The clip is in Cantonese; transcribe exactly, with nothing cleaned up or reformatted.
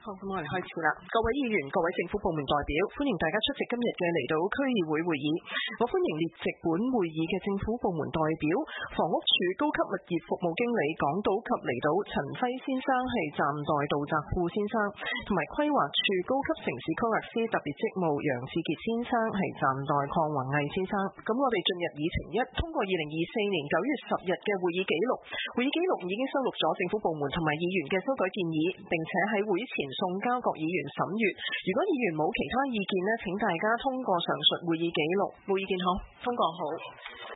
好，咁我哋開始啦。各位議員、各位政府部門代表，歡迎大家出席今日嘅離島區議會會議。我歡迎列席本會議嘅政府部門代表，房屋署高級物業服務經理港島及離島陳輝先生係暫代杜澤富先生，同埋規劃署高級城市規劃師特別職務楊志傑先生係暫代鄺宏毅先生。咁我哋進入議程一，通過二零二四年九月十日嘅會議記錄。會議記錄已經收錄咗政府部門同埋議員嘅修改建議，並且喺會前送交各議員審閱。如果議員冇其他意見呢，請大家通過上述會議記錄。冇意見好，通過好。